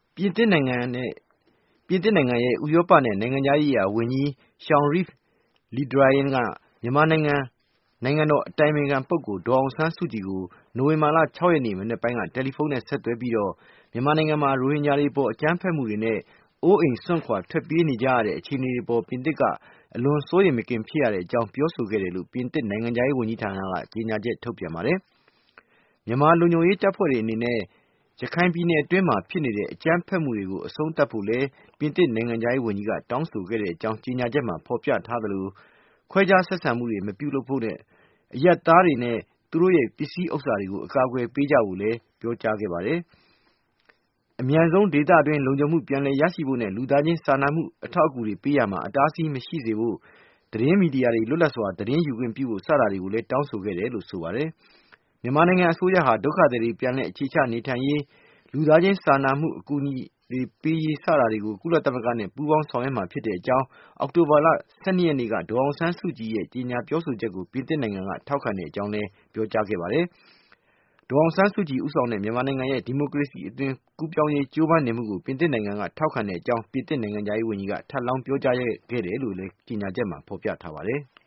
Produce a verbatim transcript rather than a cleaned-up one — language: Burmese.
ပြင်သစ်နိုင်ငံနဲ့ပြင်သစ်နိုင်ငံရဲ့ဥရောပနဲ့နိုင်ငံခြားရေးရာဝန်ကြီး Jean-Yves Le Drian ကမြန်မာနိုင်ငံနိုင်ငံတော်အတိုင်ပင်ခံပုဂ္ဂိုလ်ဒေါ်အောင်ဆန်းစုကြည်ကိုနိုဝင်ဘာလ ၆ ရက်နေ့မနက်ပိုင်းကတယ်လီဖုန်းနဲ့ဆက်သွယ်ပြီးတော့မြန်မာနိုင်ငံမှာရိုဟင်ဂျာတွေအပေါ်အကြမ်းဖက်မှုတွေနဲ့အိုးအိမ်စွန့်ခွာထွက်ပြေးနေကြရတဲ့အခြေအနေတွေပေါ်ပြင်သစ်ကအလွန်စိုးရိမ်မကင်းဖြစ်ရတဲ့အကြောင်းပြောဆိုခဲ့တယ်လို့ပြင်သစ်နိုင်ငံခြားရေးဝန်ကြီးဌာနကကြေညာချက်ထုတ်ပြန်ပါတယ်။မြန်မာလုံခြုံရေးတပ်ဖွဲ့တွေအနေနဲ့ရခိုင်ပြည်နယ်အတွင်းမှာဖြစ်နေတဲ့အကြမ်းဖက်မှုတွေကိုအဆုံးသတ်ဖို့လည်းပြင်သစ်နိုင်ငံခြားရေးဝန်ကြီးကတောင်းဆိုခဲ့တဲ့အကြောင်းကြေညာချက်မှာဖော်ပြထားသလိုခွဲခြားဆက်ဆံမှုတွေမပြုလုပ်ဖို့နဲ့အရပ်သားတွေနဲ့သူတို့ရဲ့ပစ္စည်းဥစ္စာတွေကိုအကာအကွယ်ပေးကြဖို့လည်းပြောကြားခဲ့ပါတယ်။အမြန်ဆုံးဒေသအတွင်းလုံခြုံမှုပြန်လည်ရရှိဖို့နဲ့လူသားချင်းစာနာမှုအထောက်အကူတွေပေးရမှာအတားအဆီးမရှိစေဖို့သတင်းမီဒီယာတွေလွတ်လပ်စွာသတင်းယူခွင့်ပြုဖို့စတာတွေကိုလည်းတောင်းဆိုခဲ့တယ်လို့ဆိုပါတယ်။မြန်မာနိုင်ငံအစိုးရဟာဒုက္ခသည်တွေပြန်လည်အခြေချနေထိုင်ရေးလူသားချင်းစာနာမှုအကူအညီတွေပေးရေးစတာတွေကိုကုလသမဂ္ဂနဲ့ပူးပေါင်းဆောင်ရွက်မှာဖြစ်တဲ့အကြောင်းအောက်တိုဘာလ ၁၂ ရက်နေ့ကဒေါ်အောင်ဆန်းစုကြည်ရဲ့ကြေညာပြောဆိုချက်ကိုပြင်သစ်နိုင်ငံကထောက်ခံတဲ့အကြောင်းလည်းပြောကြားခဲ့ပါတယ်။ဒေါ်အောင်ဆန်းစုကြည်ဦးဆောင်တဲ့မြန်မာနိုင်ငံရဲ့ဒီမိုကရေစီအသွင်ကူးပြောင်းရေးကြိုးပမ်းနေမှုကိုပြင်သစ်နိုင်ငံကထောက်ခံတဲ့အကြောင်းပြင်သစ်နိုင်ငံခြားရေးဝန်ကြီးကထပ်လောင်းပြောကြားခဲ့တယ်လို့လည်းကြေညာချက်မှာဖော်ပြထားပါတယ်။